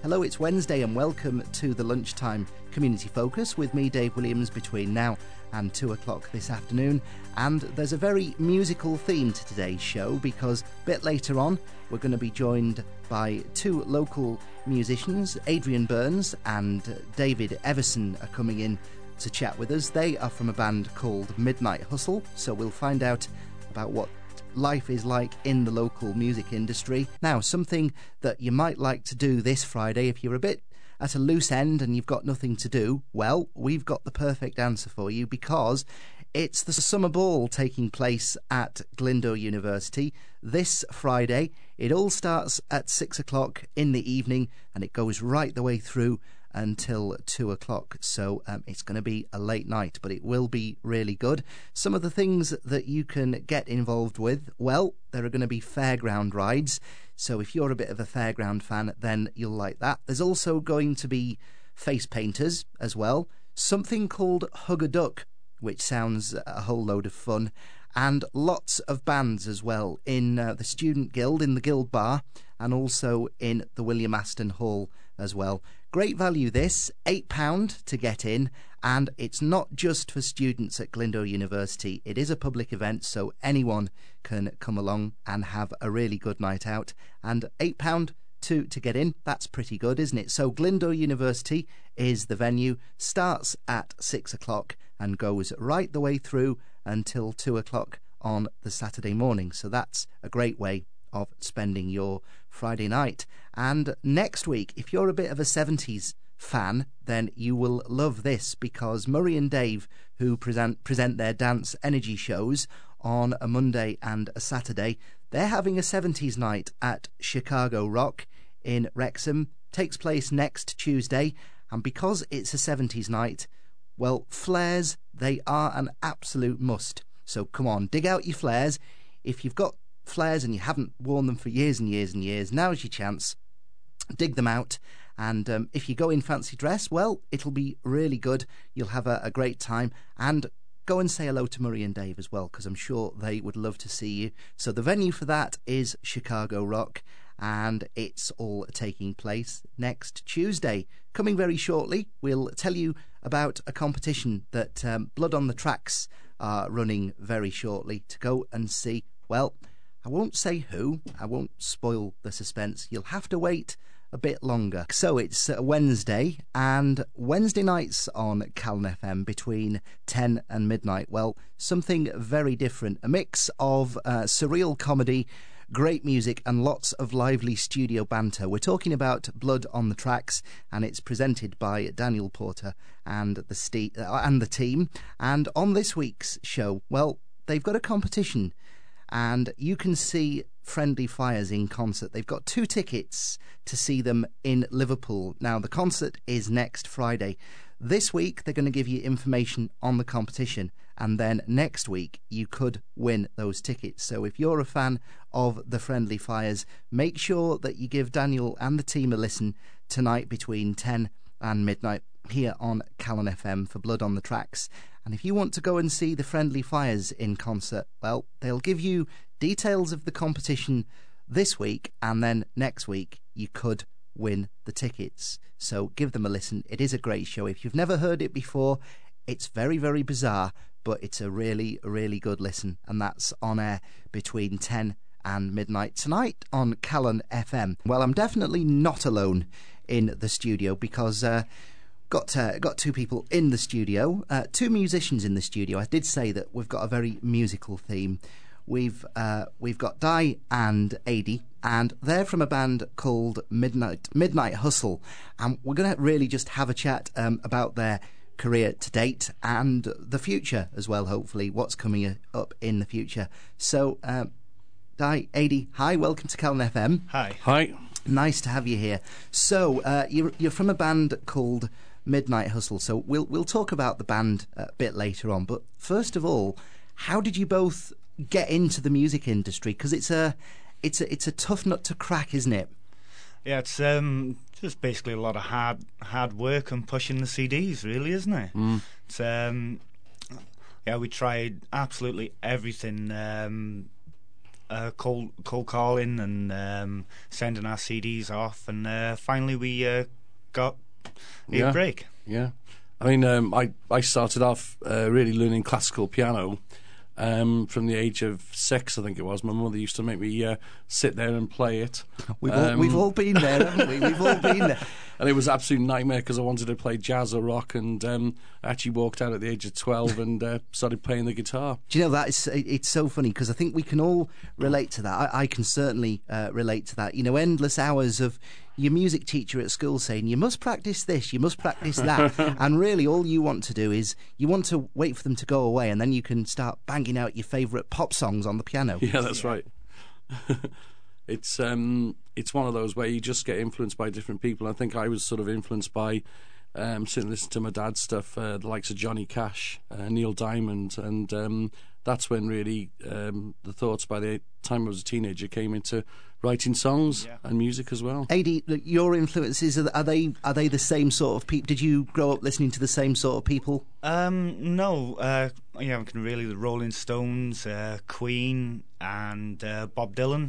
Hello, it's Wednesday and welcome to the Lunchtime Community Focus with me, Dave Williams, between now and 2 o'clock this afternoon. And there's a very musical theme to today's show because a bit later on we're going to be joined by two local musicians. Adrian Burns and David Everson are coming in to chat with us. They are from a band called Midnight Hustle, so we'll find out about what life is like in the local music industry. Now, something that you might like to do this Friday if you're a bit at a loose end and you've got nothing to do, well, we've got the perfect answer for you because it's the summer ball taking place at Glyndŵr University this Friday. It all starts at 6 o'clock in the evening and it goes right the way through until 2 o'clock, so it's going to be a late night, but it will be really good. Some of the things that you can get involved with, well, there are going to be fairground rides, so if you're a bit of a fairground fan, then you'll like that. There's also going to be face painters as well, something called Hug a Duck, which sounds a whole load of fun, and lots of bands as well in the Student Guild, in the Guild Bar, and also in the William Aston Hall as well. Great value this, £8 to get in, and it's not just for students at Glyndŵr University. It is a public event, so anyone can come along and have a really good night out, and £8 to get in, that's pretty good, isn't it? So Glyndŵr University is the venue, starts at 6 o'clock and goes right the way through until 2 o'clock on the Saturday morning. So that's a great way of spending your Friday night. And next week, if you're a bit of a 70s fan, then you will love this because Murray and Dave, who present their dance energy shows on a Monday and a Saturday, they're having a 70s night at Chicago Rock in Wrexham. Takes place next Tuesday, and because it's a 70s night, well, flares, they are an absolute must. So come on, dig out your flares. If you've got flares and you haven't worn them for years and years and years, now's your chance. Dig them out, and if you go in fancy dress, well, it'll be really good. You'll have a great time, and go and say hello to Murray and Dave as well, because I'm sure they would love to see you. So the venue for that is Chicago Rock, and it's all taking place next Tuesday. Coming very shortly, we'll tell you about a competition that Blood on the Tracks are running very shortly to go and see. Well, I won't say who, I won't spoil the suspense. You'll have to wait a bit longer. So it's Wednesday, and Wednesday nights on Calon FM between 10 and midnight. Well, something very different. A mix of surreal comedy, great music, and lots of lively studio banter. We're talking about Blood on the Tracks, and it's presented by Daniel Porter and the team. And on this week's show, well, they've got a competition, and you can see Friendly Fires in concert. They've got 2 tickets to see them in Liverpool. Now, the concert is next Friday. This week, they're going to give you information on the competition, and then next week, you could win those tickets. So if you're a fan of the Friendly Fires, make sure that you give Daniel and the team a listen tonight between 10 and midnight here on Calon FM for Blood on the Tracks. And if you want to go and see the Friendly Fires in concert, well, they'll give you details of the competition this week, and then next week you could win the tickets. So give them a listen. It is a great show. If you've never heard it before, it's very, very bizarre, but it's a really, really good listen, and that's on air between 10 and midnight tonight on Calon FM. Well, I'm definitely not alone in the studio because got 2 people in the studio, 2 musicians in the studio. I did say that we've got a very musical theme. We've got Di and Adi, and they're from a band called Midnight Hustle, and we're going to really just have a chat about their career to date and the future as well, hopefully, what's coming up in the future. So, Di, Adi, hi, welcome to Calon FM. Hi. Nice to have you here. So, you're from a band called Midnight Hustle, so we'll talk about the band a bit later on, but first of all, how did you both get into the music industry? Because it's a tough nut to crack, isn't it? Yeah, it's just basically a lot of hard work and pushing the CDs, really, isn't it? It's yeah, we tried absolutely everything. cold calling and sending our CDs off, and finally we got a break. Yeah, I mean, I started off really learning classical piano from the age of 6, I think it was. My mother used to make me sit there and play it. We've all been there, haven't we? We've all been there. And it was an absolute nightmare because I wanted to play jazz or rock, and I actually walked out at the age of 12 and started playing the guitar. Do you know, it's so funny because I think we can all relate to that. I can certainly relate to that. You know, endless hours of your music teacher at school saying, you must practice this, you must practice that. And really all you want to do is you want to wait for them to go away, and then you can start banging out your favourite pop songs on the piano. Yeah, that's right. It's one of those where you just get influenced by different people. I think I was sort of influenced by sitting listening to my dad's stuff, the likes of Johnny Cash, Neil Diamond, and that's when really the thoughts by the time I was a teenager came into writing songs and music as well. Adi, your influences, are they the same sort of people? Did you grow up listening to the same sort of people? No. I can really the Rolling Stones, Queen, and Bob Dylan.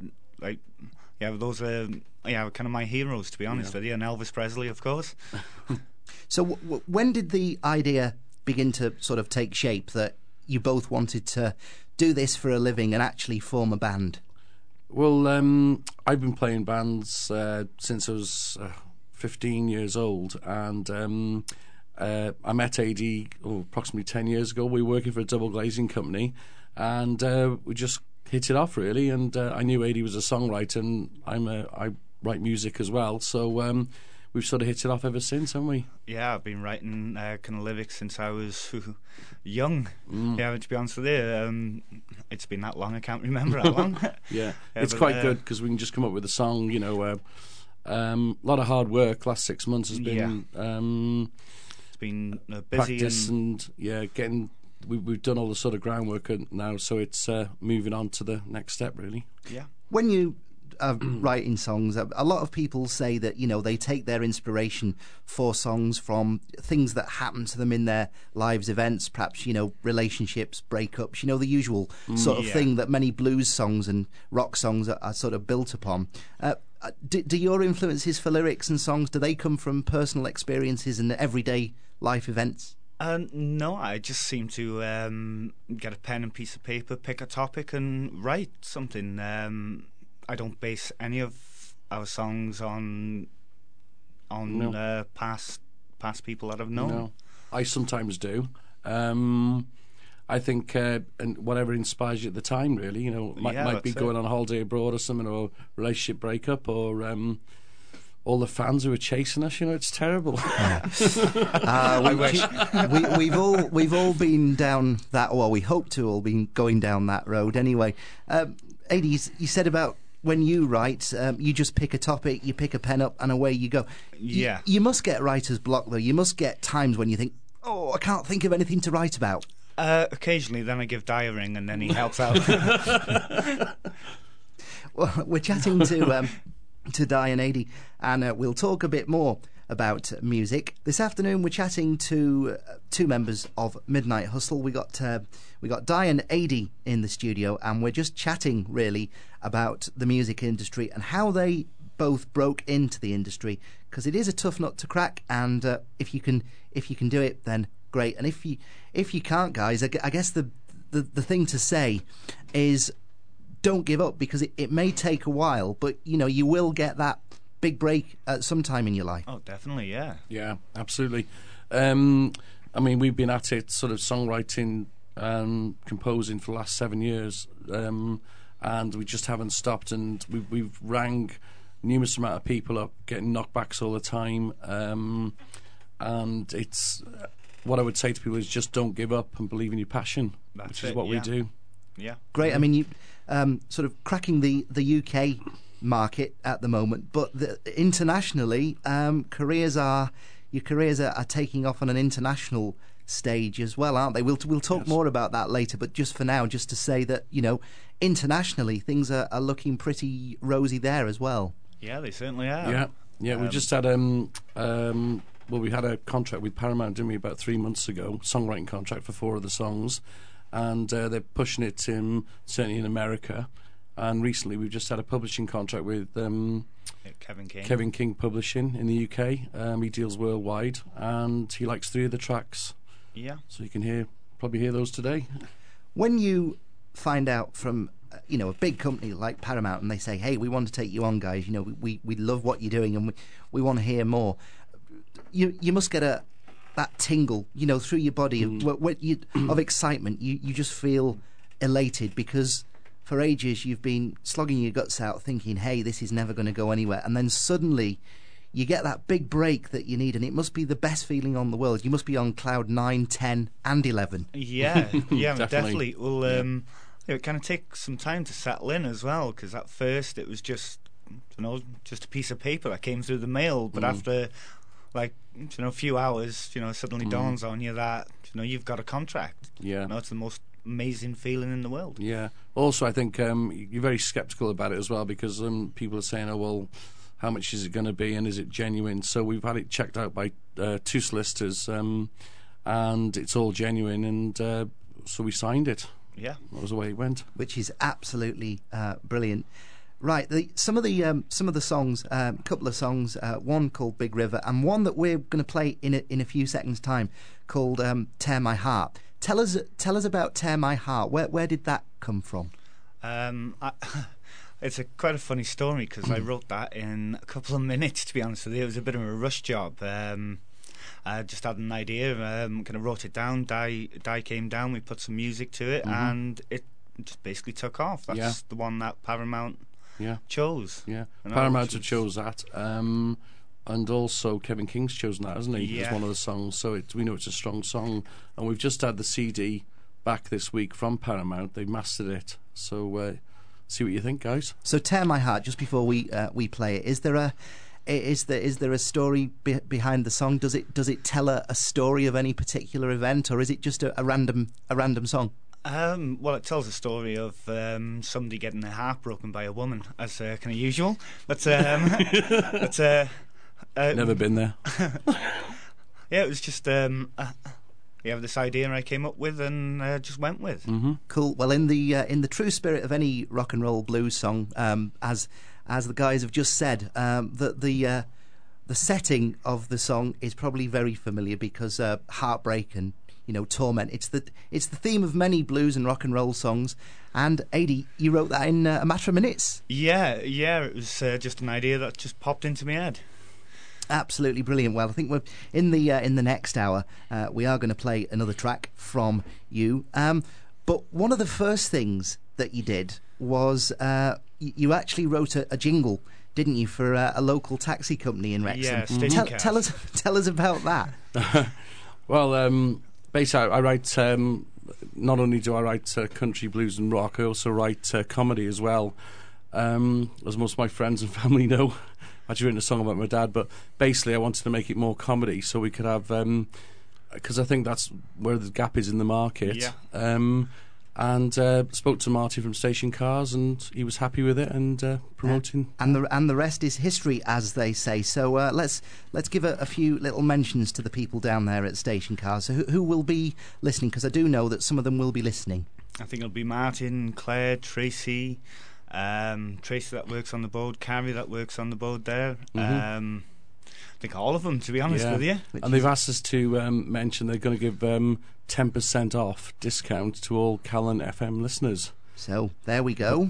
Those are kind of my heroes, to be honest with you, and Elvis Presley, of course. So when did the idea begin to sort of take shape that you both wanted to do this for a living and actually form a band? Well, I've been playing bands since I was 15 years old, and I met Adi approximately 10 years ago. We were working for a double glazing company, and we just hit it off, really. And I knew Adi was a songwriter, and I write music as well, so we've sort of hit it off ever since, haven't we? Yeah, I've been writing kind of lyrics since I was young. Yeah, to be honest with you, it's been that long, I can't remember how long. It's quite good because we can just come up with a song, a lot of hard work. Last 6 months has been it's been busy practice and getting. We've done all the sort of groundwork now, so it's moving on to the next step, really. Yeah. When you writing songs, a lot of people say that they take their inspiration for songs from things that happen to them in their lives, events, perhaps relationships, breakups, the usual sort of thing that many blues songs and rock songs are sort of built upon. Do your influences for lyrics and songs, do they come from personal experiences and everyday life events? No, I just seem to get a pen and piece of paper, pick a topic and write something. I don't base any of our songs on past people that I've known. No, I sometimes do. I think and whatever inspires you at the time, really. Might be going on a holiday abroad or something, or a relationship breakup, or all the fans who are chasing us. It's terrible. I wish. We've all been down that. Well, we hope to all been going down that road anyway. Adi, you said about when you write, you just pick a topic, you pick a pen up, and away you go. Yeah. You must get writer's block, though. You must get times when you think, I can't think of anything to write about. Occasionally, then I give Di a ring, and then he helps out. Well, we're chatting to Di and Adi, and we'll talk a bit more about music. This afternoon we're chatting to two members of Midnight Hustle. We got Di and Adi in the studio, and we're just chatting really about the music industry and how they both broke into the industry, because it is a tough nut to crack, and if you can do it, then great. And if you can't, guys, I guess the thing to say is don't give up, because it may take a while, but you will get that big break at some time in your life. Oh, definitely, yeah. Yeah, absolutely. I mean, we've been at it, sort of songwriting and composing for the last 7 years, and we just haven't stopped. And we've rang numerous amount of people up, getting knockbacks all the time. And it's what I would say to people is just don't give up and believe in your passion, which is what we do. Yeah, great. I mean, you sort of cracking the UK market at the moment, but internationally, your careers are taking off on an international stage as well, aren't they? We'll talk more about that later, but just for now, just to say that internationally things are looking pretty rosy there as well. Yeah, they certainly are. Yeah. We just had we had a contract with Paramount, didn't we, about 3 months ago, songwriting contract for 4 of the songs, and they're pushing it certainly in America. And recently we've just had a publishing contract with Kevin King Publishing in the UK. He deals worldwide, and he likes 3 of the tracks. Yeah. So you can probably hear those today. When you find out from a big company like Paramount, and they say, "Hey, we want to take you on, guys. We love what you're doing, and we want to hear more." You must get that tingle, through your body of excitement. You just feel elated because for ages you've been slogging your guts out, thinking, "Hey, this is never going to go anywhere," and then suddenly you get that big break that you need, and it must be the best feeling on the world. You must be on cloud 9, 10, and 11. Yeah, definitely. Well, it kind of takes some time to settle in as well, because at first it was just a piece of paper that came through the mail, but after a few hours, it suddenly dawns on you that you've got a contract. Yeah, it's the most amazing feeling in the world. Yeah. Also, I think you're very sceptical about it as well, because people are saying, "Oh well, how much is it going to be, and is it genuine?" So we've had it checked out by 2 solicitors, and it's all genuine, and so we signed it. Yeah, that was the way it went, which is absolutely brilliant. Right, some of the songs, a couple of songs, one called Big River, and one that we're going to play in a few seconds' time, called Tear My Heart. Tell us about Tear My Heart. Where did that come from? It's quite a funny story, because I wrote that in a couple of minutes, to be honest with you. It was a bit of a rush job. I just had an idea, kind of wrote it down. Di came down, we put some music to it, and it just basically took off. That's the one that Paramount chose. Yeah, Paramount have chose that. And also Kevin King's chosen that, hasn't he, as one of the songs. So we know it's a strong song. And we've just had the CD back this week from Paramount. They've mastered it. So see what you think, guys. So Tear My Heart, just before we play it, is there a story behind the song? Does it tell a story of any particular event, or is it just a random song? Well, it tells a story of somebody getting their heart broken by a woman, as kind of usual. But never been there. Yeah, it was just this idea I came up with and just went with. Mm-hmm. Cool. Well, in the true spirit of any rock and roll blues song, as the guys have just said, the setting of the song is probably very familiar, because heartbreak and torment. It's the theme of many blues and rock and roll songs. And Adi, you wrote that in a matter of minutes. Yeah. It was just an idea that just popped into my head. Absolutely brilliant. Well, I think we're in the next hour. We are going to play another track from you. But one of the first things that you did was you actually wrote a jingle, didn't you, for a local taxi company in Wrexham? Yeah, tell us about that. Well, basically, I write. Not only do I write country, blues, and rock, I also write comedy as well. As most of my friends and family know, I've actually written a song about my dad. But basically, I wanted to make it more comedy, so we could have, because I think that's where the gap is in the market. Yeah. And spoke to Marty from Station Cars, and he was happy with it, and promoting. And the rest is history, as they say. So let's give a few little mentions to the people down there at Station Cars. So who will be listening? Because I do know that some of them will be listening. I think it'll be Martin, Claire, Tracy, Tracy that works on the board, Carrie that works on the board there. Mm-hmm. I think all of them, to be honest with you. And they've asked us to mention they're going to give 10% off discount to all Callan FM listeners. So there we go.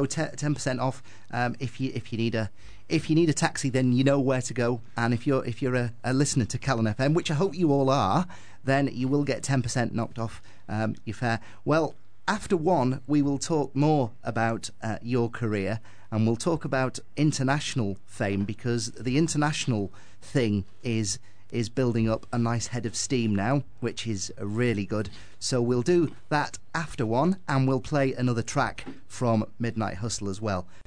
10% off. If you need a taxi, then you know where to go. And if you're a listener to Callan FM, which I hope you all are, then you will get 10% knocked off your fare. Well, after one, we will talk more about your career, and we'll talk about international fame, because the international thing is building up a nice head of steam now, which is really good. So we'll do that after one, and we'll play another track from Midnight Hustle as well.